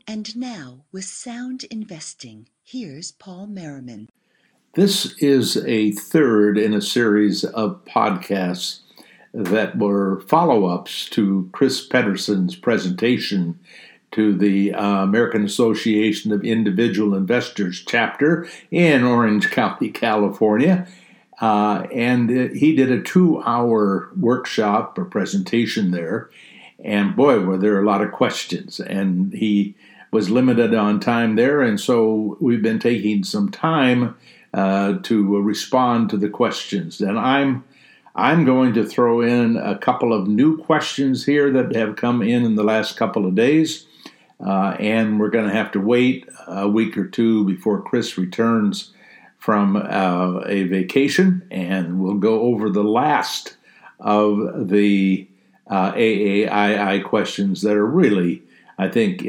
And now, with Sound Investing, here's Paul Merriman. This is a third in a series of podcasts that were follow-ups to Chris Pedersen's presentation to the American Association of Individual Investors chapter in Orange County, California. And he did a 2-hour workshop or presentation there. And boy, were there a lot of questions. And he was limited on time there. And so we've been taking some time to respond to the questions. And I'm going to throw in a couple of new questions here that have come in the last couple of days. And we're going to have to wait a week or two before Chris returns from a vacation. And we'll go over the last of the AAII questions that are really, I think,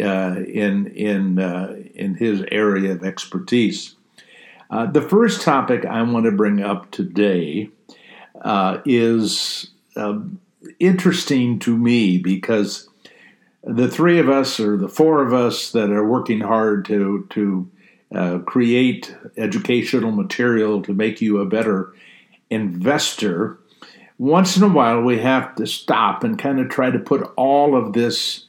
in his area of expertise. The first topic I want to bring up today is interesting to me because the three of us or the four of us that are working hard to create educational material to make you a better investor, once in a while we have to stop and kind of try to put all of this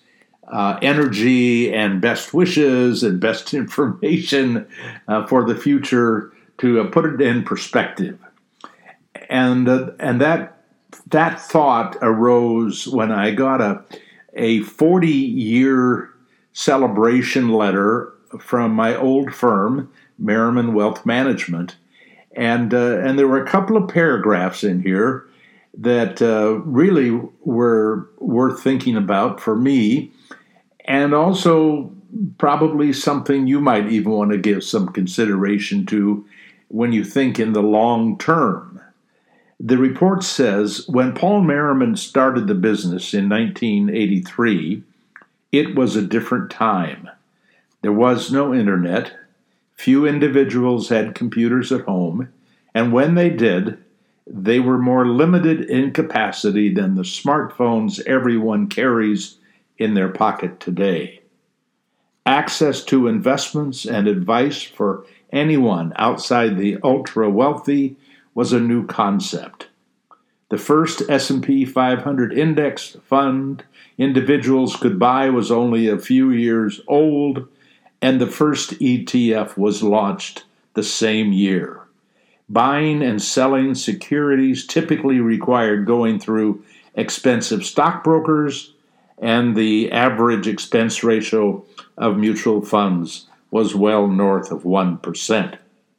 energy and best wishes and best information for the future to put it in perspective. And that thought arose when I got a 40-year celebration letter from my old firm, Merriman Wealth Management. And there were a couple of paragraphs in here that really were worth thinking about for me, and also probably something you might even want to give some consideration to when you think in the long term. The report says, when Paul Merriman started the business in 1983, it was a different time. There was no internet, few individuals had computers at home, and when they did, they were more limited in capacity than the smartphones everyone carries in their pocket today. Access to investments and advice for anyone outside the ultra-wealthy was a new concept. The first S&P 500 index fund individuals could buy was only a few years old, and the first ETF was launched the same year. Buying and selling securities typically required going through expensive stockbrokers, and the average expense ratio of mutual funds was well north of 1%.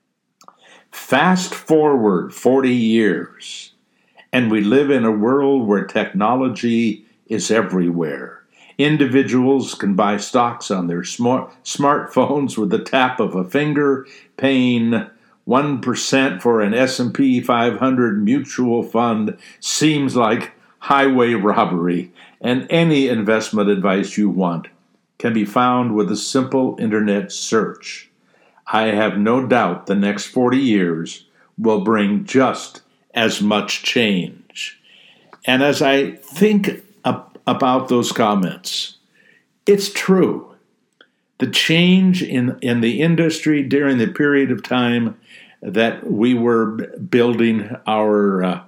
Fast forward 40 years, and we live in a world where technology is everywhere. Individuals can buy stocks on their smartphones with the tap of a finger, paying 1% for an S&P 500 mutual fund seems like highway robbery, and any investment advice you want can be found with a simple internet search. I have no doubt the next 40 years will bring just as much change. And as I think about those comments, it's true. The change in the industry during the period of time that we were building our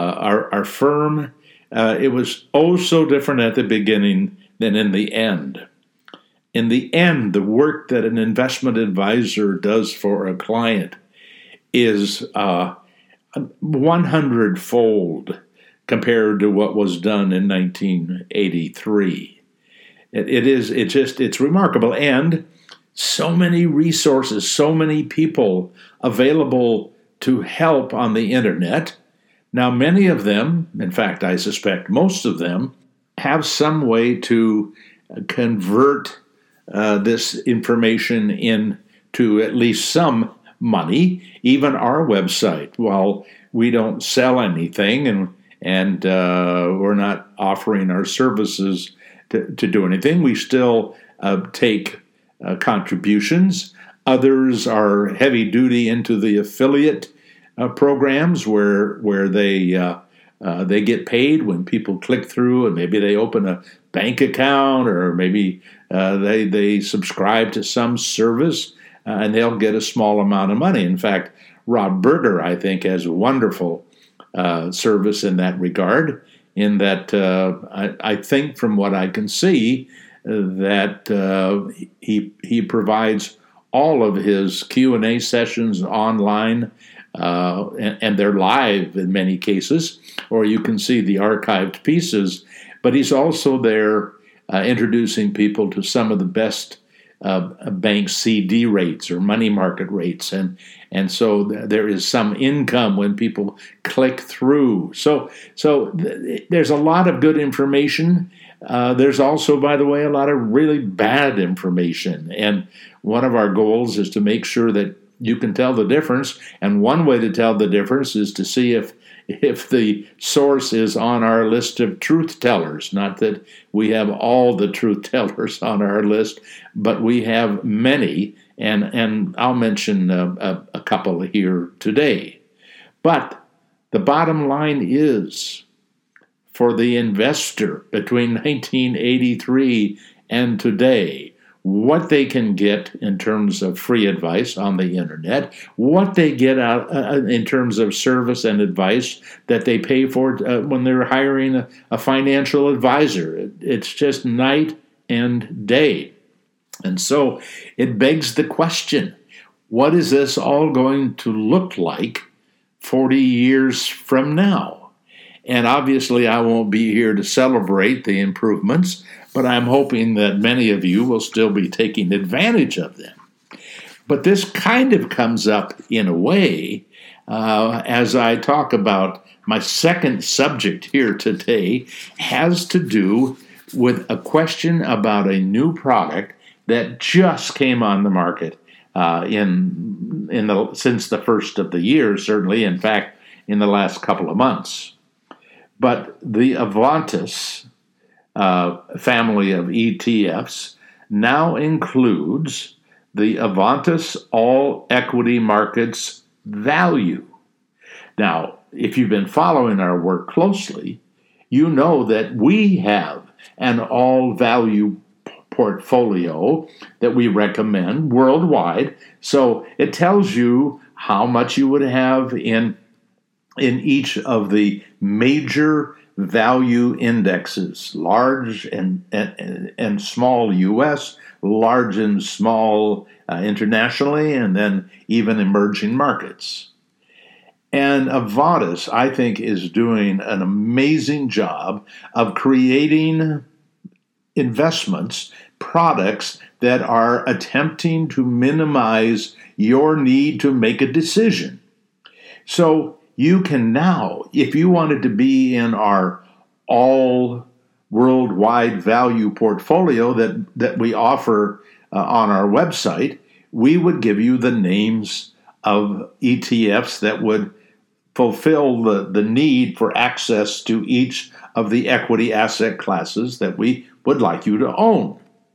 firm, it was oh so different at the beginning than in the end. In the end, the work that an investment advisor does for a client is 100-fold compared to what was done in 1983. It's remarkable, and so many resources, so many people available to help on the internet. Now, many of them, in fact, I suspect most of them, have some way to convert this information into at least some money. Even our website, while we don't sell anything and we're not offering our services to do anything, we still take contributions. Others are heavy duty into the affiliate programs where they get paid when people click through, and maybe they open a bank account, or maybe they subscribe to some service, and they'll get a small amount of money. In fact, Rob Berger, I think, has a wonderful service in that regard, in that I think from what I can see that he provides all of his Q&A sessions online, and they're live in many cases, or you can see the archived pieces. But he's also there introducing people to some of the best bank CD rates or money market rates, and so there is some income when people click through. So there's a lot of good information. There's also, by the way, a lot of really bad information, and one of our goals is to make sure that you can tell the difference. And one way to tell the difference is to see if the source is on our list of truth tellers. Not that we have all the truth tellers on our list, but we have many, and I'll mention a couple here today. But the bottom line is, for the investor between 1983 and today, what they can get in terms of free advice on the internet, what they get out in terms of service and advice that they pay for when they're hiring a financial advisor. It's just night and day. And so it begs the question, what is this all going to look like 40 years from now? And obviously I won't be here to celebrate the improvements, but I'm hoping that many of you will still be taking advantage of them. But this kind of comes up in a way as I talk about my second subject here today, has to do with a question about a new product that just came on the market since the first of the year, certainly, in fact, in the last couple of months. But the Avantis family of ETFs now includes the Avantis All Equity Markets Value. Now, if you've been following our work closely, you know that we have an all value portfolio that we recommend worldwide. So it tells you how much you would have in each of the major value indexes, large and small U.S., large and small internationally, and then even emerging markets. And Avantis, I think, is doing an amazing job of creating investments, products that are attempting to minimize your need to make a decision. So you can now, if you wanted to be in our all worldwide value portfolio that we offer on our website, we would give you the names of ETFs that would fulfill the need for access to each of the equity asset classes that we would like you to own.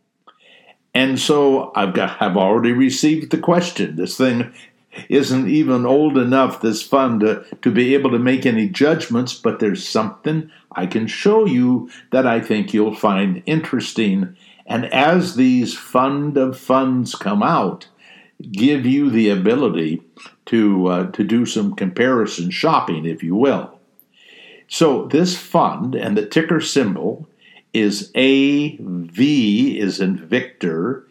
And so I've already received the question. This thing isn't even old enough, this fund, to be able to make any judgments, but there's something I can show you that I think you'll find interesting. And as these fund of funds come out, give you the ability to do some comparison shopping, if you will. So this fund, and the ticker symbol is AV, is in Victor,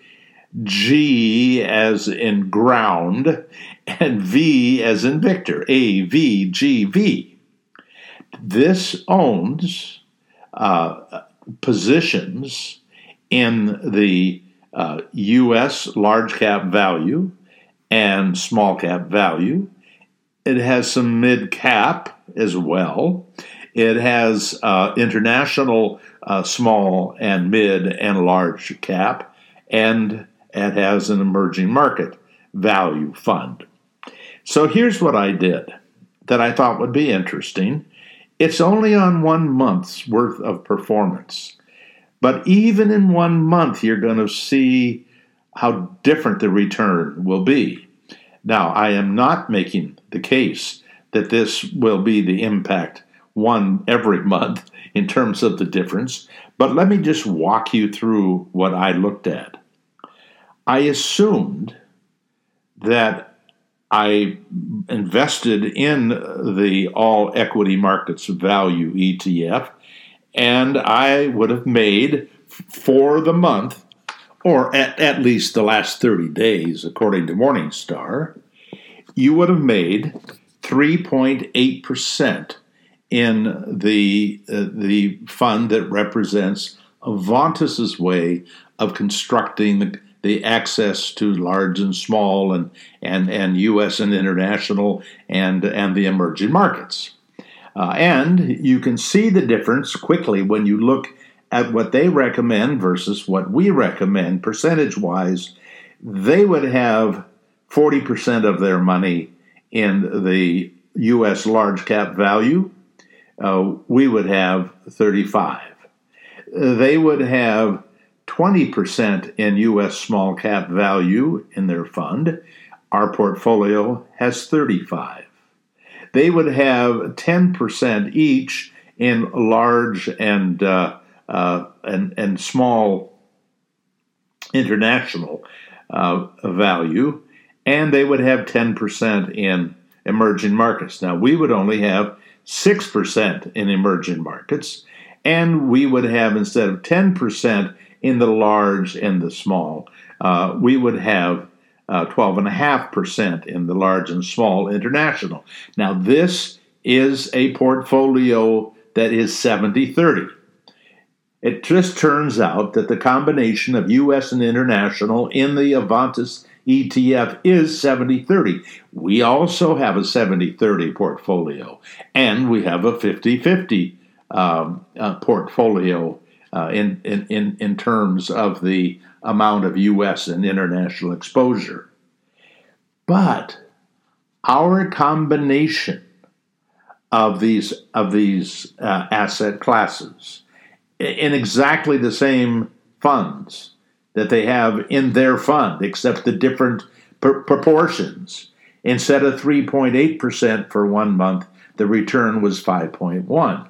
G as in ground, and V as in Victor, AVGV. This owns positions in the U.S. large cap value and small cap value. It has some mid cap as well. It has international small and mid and large cap, and it has an emerging market value fund. So here's what I did that I thought would be interesting. It's only on 1 month's worth of performance. But even in 1 month, you're going to see how different the return will be. Now, I am not making the case that this will be the impact one every month. in terms of the difference, but let me just walk you through what I looked at. I assumed that I invested in the All Equity Markets Value ETF, and I would have made for the month, or at least the last 30 days, according to Morningstar, you would have made 3.8% in the fund that represents Avantis's way of constructing the access to large and small and U.S. and international and the emerging markets. And you can see the difference quickly when you look at what they recommend versus what we recommend percentage-wise. They would have 40% of their money in the U.S. large cap value. We would have 35%. They would have 20% in U.S. small cap value in their fund. Our portfolio has 35%. They would have 10% each in large and small international value, and they would have 10% in emerging markets. Now, we would only have 6% in emerging markets, and we would have, instead of 10% in the large and the small, we would have 12.5% in the large and small international. Now, this is a portfolio that is 70-30. It just turns out that the combination of U.S. and international in the Avantis ETF is 70-30. We also have a 70-30 portfolio, and we have a 50-50 portfolio in terms of the amount of U.S. and international exposure. But our combination of these asset classes in exactly the same funds that they have in their fund, except the different proportions. Instead of 3.8% for 1 month, the return was 5.1%.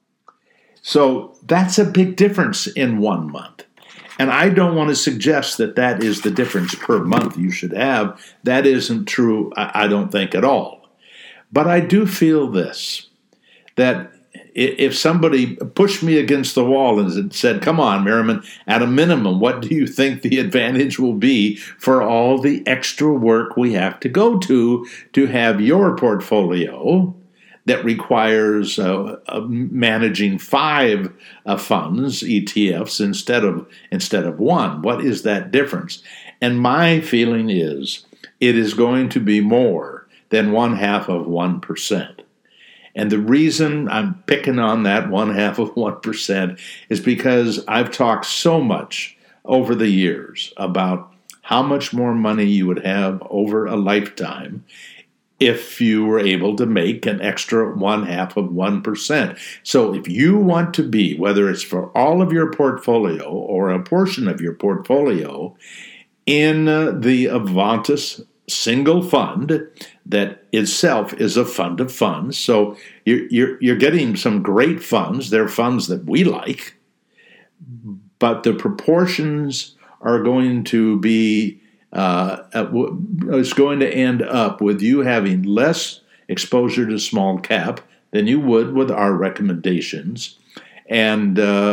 So that's a big difference in 1 month. And I don't want to suggest that that is the difference per month you should have. That isn't true, I don't think, at all. But I do feel this, that if somebody pushed me against the wall and said, come on, Merriman, at a minimum, what do you think the advantage will be for all the extra work we have to go to have your portfolio that requires managing 5 funds, ETFs, instead of 1? What is that difference? And my feeling is it is going to be more than 0.5%. And the reason I'm picking on that 0.5% is because I've talked so much over the years about how much more money you would have over a lifetime if you were able to make an extra 0.5%. So if you want to be, whether it's for all of your portfolio or a portion of your portfolio, in the Avantis single fund that itself is a fund of funds. So you're getting some great funds. They're funds that we like, but the proportions are going to be it's going to end up with you having less exposure to small cap than you would with our recommendations, and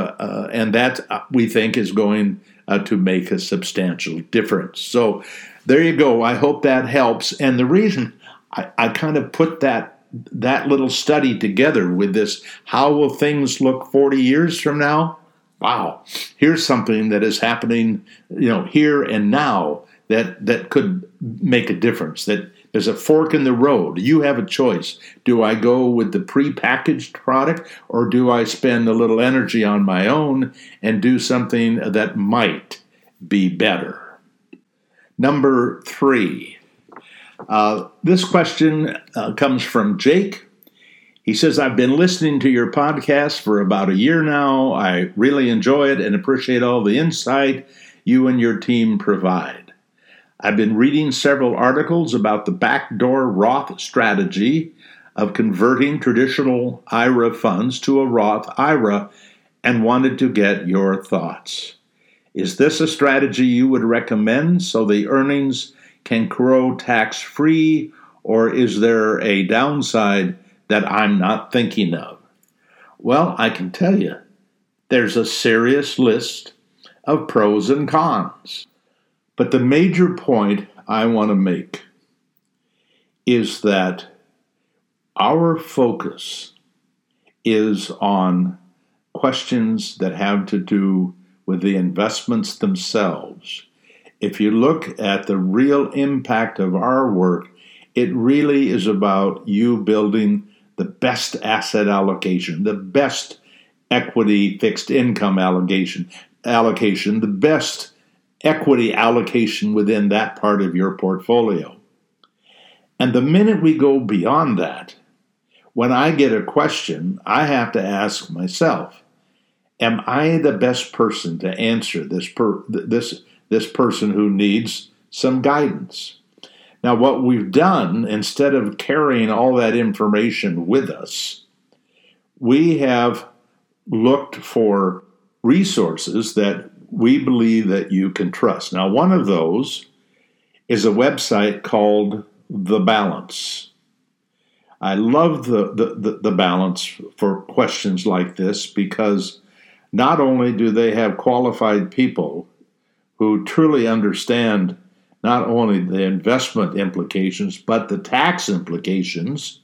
that we think is going to make a substantial difference. So there you go. I hope that helps. And the reason I kind of put that little study together with this, how will things look 40 years from now? Wow, here's something that is happening, here and now that could make a difference. That there's a fork in the road. You have a choice. Do I go with the prepackaged product, or do I spend a little energy on my own and do something that might be better? Number 3. This question comes from Jake. He says, I've been listening to your podcast for about a year now. I really enjoy it and appreciate all the insight you and your team provide. I've been reading several articles about the backdoor Roth strategy of converting traditional IRA funds to a Roth IRA and wanted to get your thoughts. Is this a strategy you would recommend so the earnings can grow tax-free, or is there a downside that I'm not thinking of? Well, I can tell you, there's a serious list of pros and cons. But the major point I want to make is that our focus is on questions that have to do with the investments themselves. If you look at the real impact of our work, it really is about you building the best asset allocation, the best equity fixed income allocation, the best equity allocation within that part of your portfolio. And the minute we go beyond that, when I get a question, I have to ask myself, am I the best person to answer this person who needs some guidance? Now, what we've done, instead of carrying all that information with us, we have looked for resources that we believe that you can trust. Now, one of those is a website called The Balance. I love the Balance for questions like this because not only do they have qualified people who truly understand not only the investment implications, but the tax implications.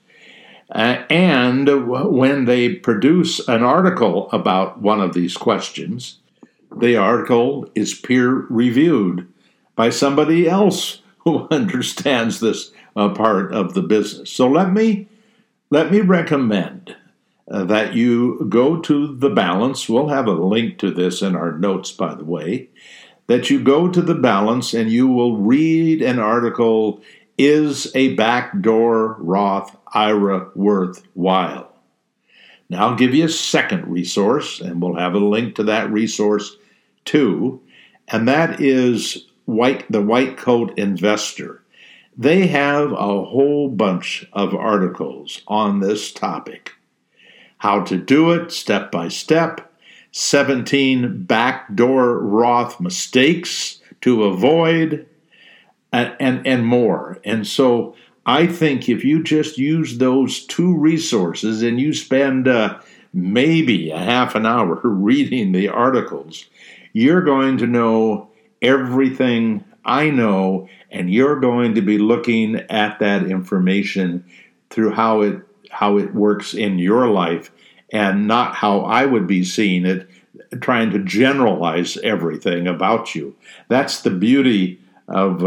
And when they produce an article about one of these questions, the article is peer-reviewed by somebody else who understands this part of the business. So let me recommend that you go to The Balance. We'll have a link to this in our notes, by the way. That you go to The Balance and you will read an article, Is a Backdoor Roth IRA Worthwhile? Now I'll give you a second resource, and we'll have a link to that resource too, and that is the White Coat Investor. They have a whole bunch of articles on this topic. How to do it step by step, 17 backdoor Roth mistakes to avoid, and more. And so I think if you just use those two resources and you spend maybe a half an hour reading the articles, you're going to know everything I know, and you're going to be looking at that information through how it works in your life, and not how I would be seeing it, trying to generalize everything about you. That's the beauty of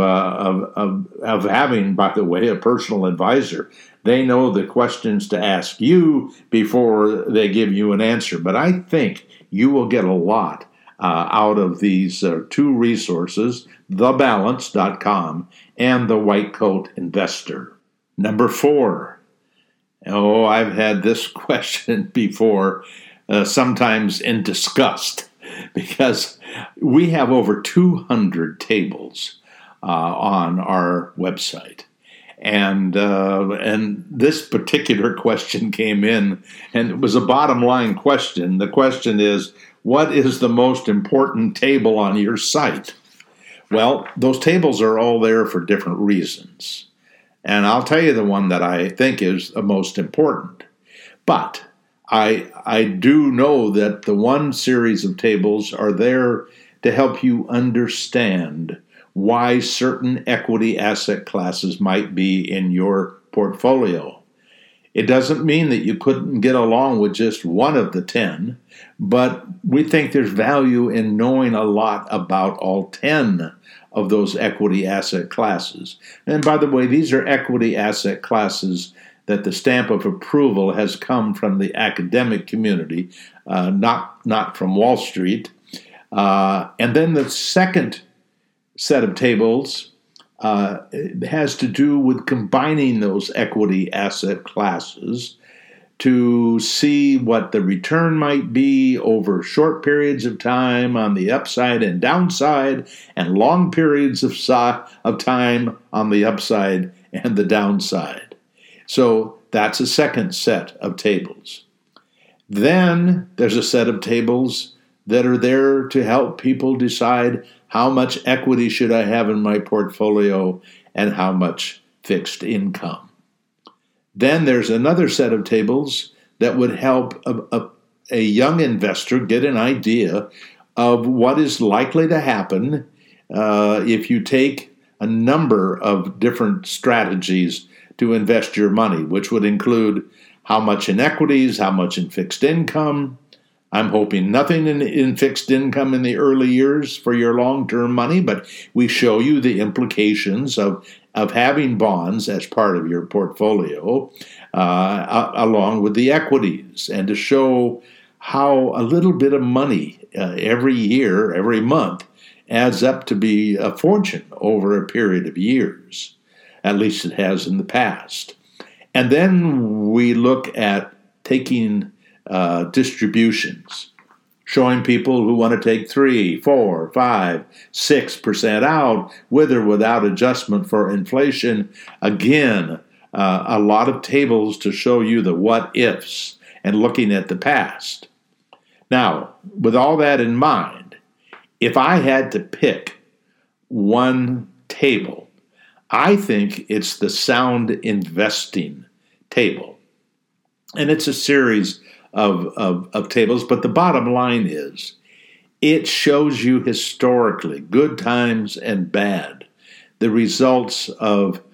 having, by the way, a personal advisor. They know the questions to ask you before they give you an answer. But I think you will get a lot out of these two resources, thebalance.com and the White Coat Investor. Number 4. Oh, I've had this question before, sometimes in disgust, because we have over 200 tables on our website. And this particular question came in, and it was a bottom line question. The question is, what is the most important table on your site? Well, those tables are all there for different reasons. And I'll tell you the one that I think is the most important. But I do know that the one series of tables are there to help you understand why certain equity asset classes might be in your portfolio. It doesn't mean that you couldn't get along with just one of the 10, but we think there's value in knowing a lot about all 10 of those equity asset classes. And by the way, these are equity asset classes that the stamp of approval has come from the academic community, not from Wall Street. And then the second set of tables has to do with combining those equity asset classes to see what the return might be over short periods of time on the upside and downside, and long periods of time on the upside and the downside. So That's a second set of tables. Then there's a set of tables that are there to help people decide how much equity should I have in my portfolio and how much fixed income. Then there's another set of tables that would help a young investor get an idea of what is likely to happen if you take a number of different strategies to invest your money, which would include how much in equities, how much in fixed income. I'm hoping nothing in fixed income in the early years for your long-term money, but we show you the implications of having bonds as part of your portfolio along with the equities, and to show how a little bit of money every year, every month, adds up to be a fortune over a period of years. At least it has in the past. And then we look at taking distributions, showing people who want to take 3, 4, 5, 6% out with or without adjustment for inflation. Again, a lot of tables to show you the what ifs and looking at the past. Now, with all that in mind, if I had to pick one table, I think it's the sound investing table. And it's a series of tables, but the bottom line is it shows you historically, good times and bad, the results of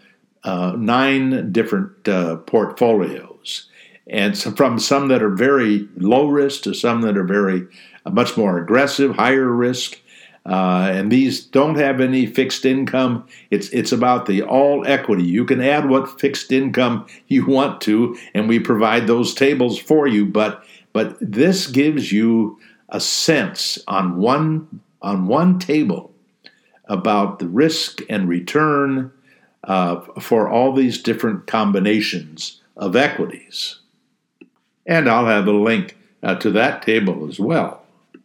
9 different portfolios. And so from some that are very low risk to some that are very much more aggressive, higher risk. And these don't have any fixed income. It's about the all equity. You can add what fixed income you want to, and we provide those tables for you. But this gives you a sense on one table about the risk and return for all these different combinations of equities. And I'll have a link to that table as well.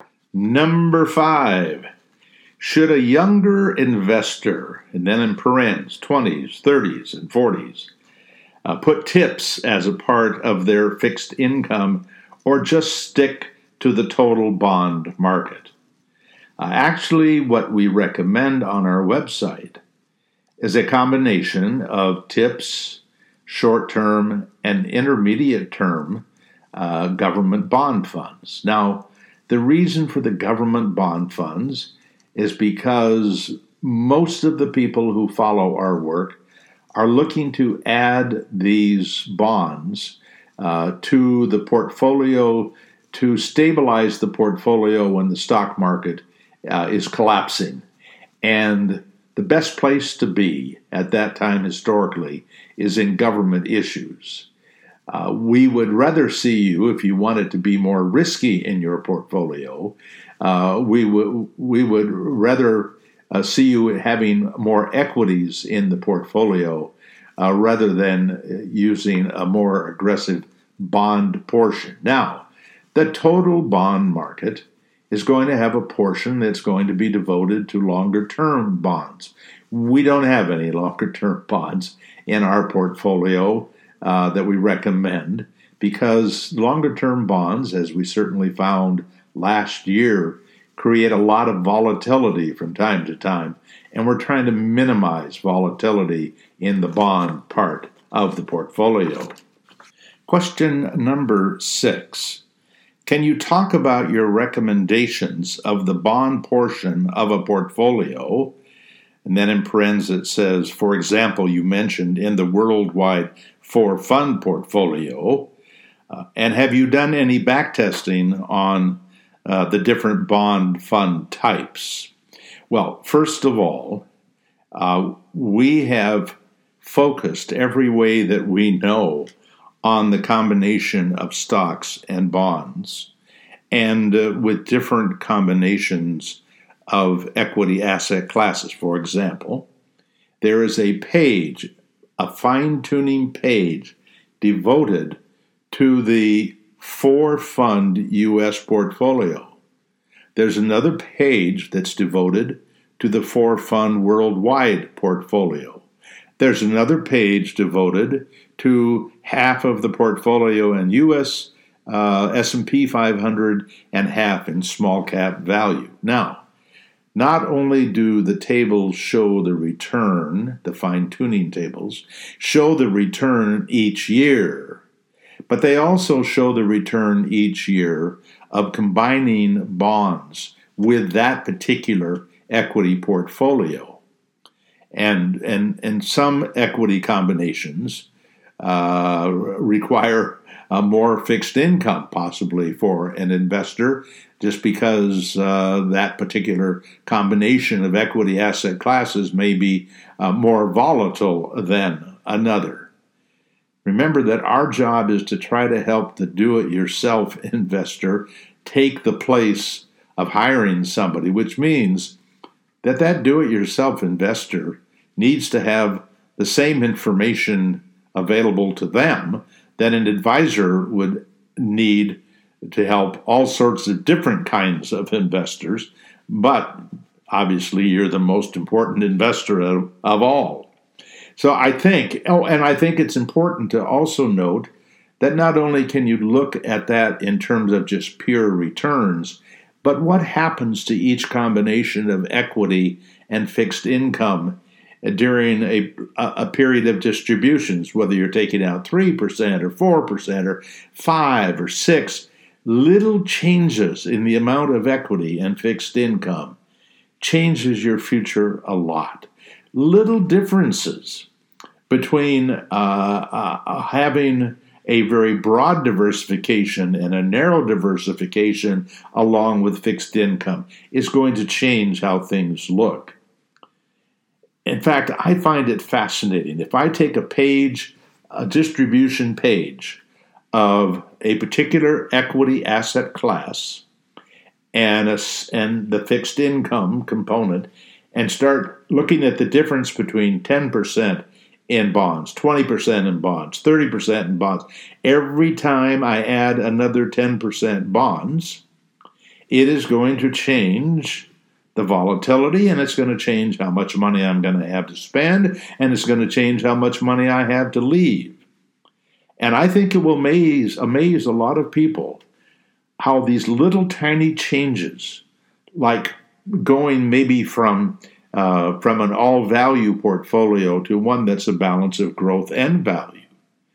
Number 5. Should a younger investor, and then in parens, 20s, 30s, and 40s, put tips as a part of their fixed income or just stick to the total bond market? Actually, what we recommend on our website is a combination of tips, short-term, and intermediate-term government bond funds. Now, the reason for the government bond funds is because most of the people who follow our work are looking to add these bonds to the portfolio to stabilize the portfolio when the stock market is collapsing. And the best place to be at that time historically is in government issues. We would rather see you, if you want it to be more risky in your portfolio, we would rather see you having more equities in the portfolio rather than using a more aggressive bond portion. Now, the total bond market is going to have a portion that's going to be devoted to longer-term bonds. We don't have any longer-term bonds in our portfolio that we recommend, because longer-term bonds, as we certainly found last year, create a lot of volatility from time to time, and we're trying to minimize volatility in the bond part of the portfolio. Question number 6. Can you talk about your recommendations of the bond portion of a portfolio? And then in parens it says, for example, you mentioned in the worldwide 4-fund portfolio. And have you done any backtesting on the different bond fund types? Well, first of all, we have focused every way that we know on the combination of stocks and bonds, and with different combinations of equity asset classes. For example, there is a page, a fine-tuning page, devoted to the 4-fund U.S. portfolio. There's another page that's devoted to the 4-fund worldwide portfolio. There's another page devoted to half of the portfolio in U.S. S&P 500 and half in small cap value. Now, not only do the tables show the return, the fine-tuning tables, show the return each year, but they also show the return each year of combining bonds with that particular equity portfolio. And some equity combinations require more fixed income, possibly, for an investor, just because that particular combination of equity asset classes may be more volatile than another. Remember that our job is to try to help the do-it-yourself investor take the place of hiring somebody, which means that do-it-yourself investor needs to have the same information available to them that an advisor would need to help all sorts of different kinds of investors, but obviously you're the most important investor of all. So I think it's important to also note that not only can you look at that in terms of just pure returns, but what happens to each combination of equity and fixed income during a period of distributions, whether you're taking out 3% or 4% or 5 or 6, little changes in the amount of equity and fixed income changes your future a lot. Little differences between having a very broad diversification and a narrow diversification along with fixed income is going to change how things look. In fact, I find it fascinating. If I take a distribution page of a particular equity asset class and the fixed income component and start looking at the difference between 10% in bonds, 20% in bonds, 30% in bonds, every time I add another 10% bonds, it is going to change the volatility, and it's going to change how much money I'm going to have to spend, and it's going to change how much money I have to leave. And I think it will amaze a lot of people how these little tiny changes, like going maybe from an all-value portfolio to one that's a balance of growth and value,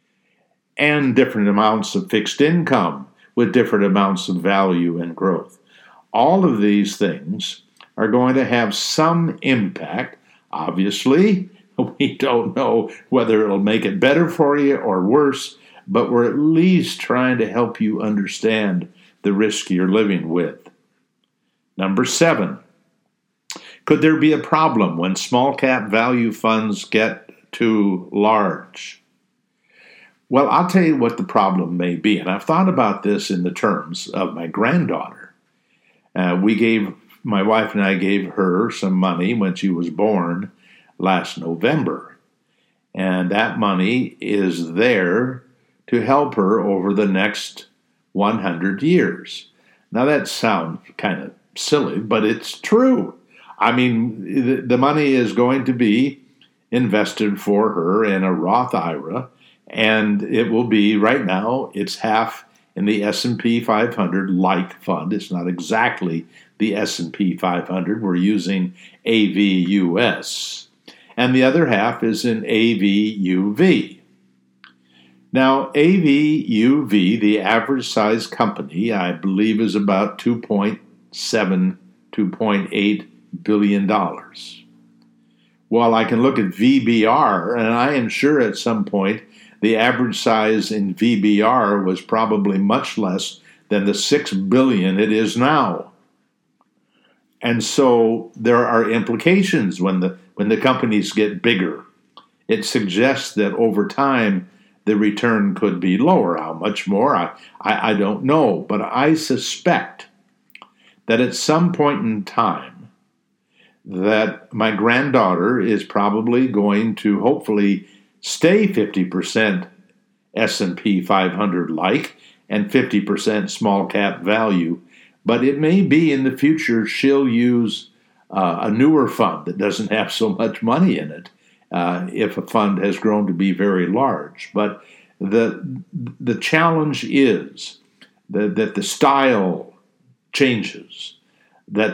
and different amounts of fixed income with different amounts of value and growth. All of these things are going to have some impact. Obviously, we don't know whether it'll make it better for you or worse, but we're at least trying to help you understand the risk you're living with. Number 7, could there be a problem when small cap value funds get too large? Well, I'll tell you what the problem may be, and I've thought about this in the terms of my granddaughter. My wife and I gave her some money when she was born last November, and that money is there to help her over the next 100 years. Now that sounds kind of silly, but it's true. I mean, the money is going to be invested for her in a Roth IRA, and it will be, right now, it's half in the S&P 500 like fund. It's not exactly the S&P 500. We're using AVUS. And the other half is in AVUV. Now, AVUV, the average size company, I believe is about $2.7, $2.8 billion. Well, I can look at VBR, and I am sure at some point the average size in VBR was probably much less than the $6 billion it is now. And so there are implications when the companies get bigger. It suggests that over time the return could be lower. How much more? I don't know. But I suspect that at some point in time that my granddaughter is probably going to hopefully stay 50% S&P 500 like and 50% small cap value. But it may be in the future she'll use a newer fund that doesn't have so much money in it. if a fund has grown to be very large. But the challenge is that the style changes, that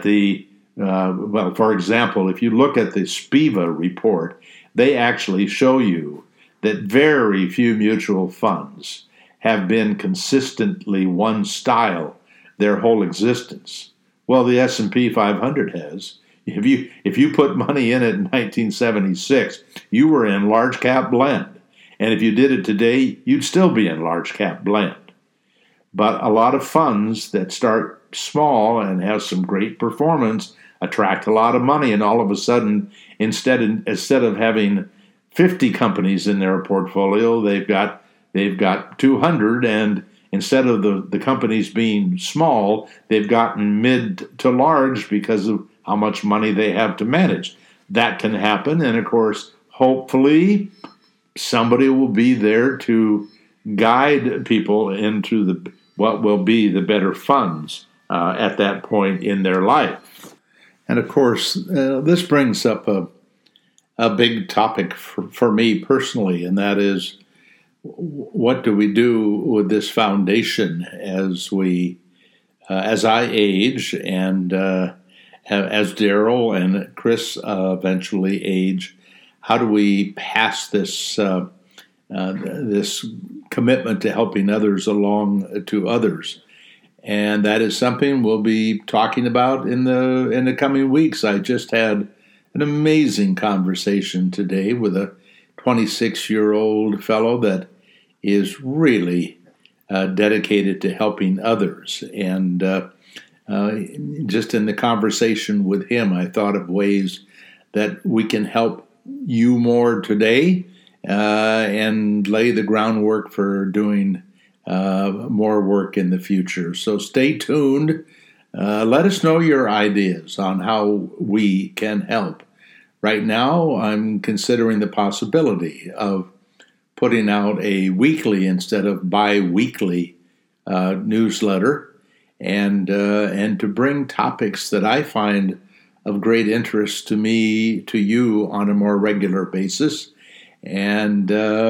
for example, if you look at the SPIVA report, they actually show you that very few mutual funds have been consistently one style their whole existence. Well, the S&P 500 has. If you put money in it in 1976, you were in large cap blend. And if you did it today, you'd still be in large cap blend. But a lot of funds that start small and have some great performance attract a lot of money, and all of a sudden, instead of having 50 companies in their portfolio, they've got 200, and instead of the companies being small, they've gotten mid to large because of how much money they have to manage. That can happen, and of course, hopefully, somebody will be there to guide people into what will be the better funds at that point in their life. And of course, this brings up a big topic for me personally, and that is, what do we do with this foundation as I age, and as Daryl and Chris eventually age? How do we pass this this commitment to helping others along to others? And that is something we'll be talking about in the coming weeks. I just had an amazing conversation today with a 26-year-old fellow that is really dedicated to helping others. And just in the conversation with him, I thought of ways that we can help you more today and lay the groundwork for doing more work in the future. So stay tuned. Let us know your ideas on how we can help. Right now, I'm considering the possibility of putting out a weekly instead of bi-weekly newsletter, and to bring topics that I find of great interest to me, to you, on a more regular basis. And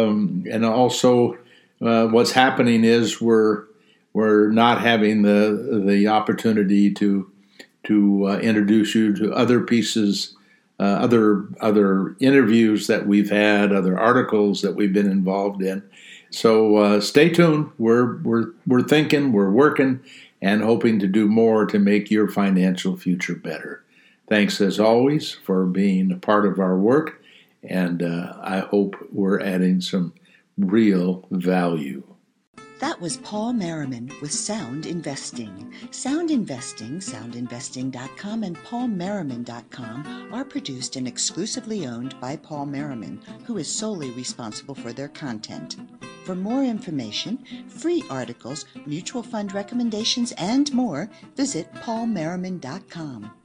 also, what's happening is we're not having the opportunity to introduce you to other pieces, other interviews that we've had, other articles that we've been involved in. So stay tuned. We're thinking, we're working, and hoping to do more to make your financial future better. Thanks as always for being a part of our work, and I hope we're adding some real value. That was Paul Merriman with Sound Investing. Sound Investing, soundinvesting.com, and paulmerriman.com are produced and exclusively owned by Paul Merriman, who is solely responsible for their content. For more information, free articles, mutual fund recommendations, and more, visit paulmerriman.com.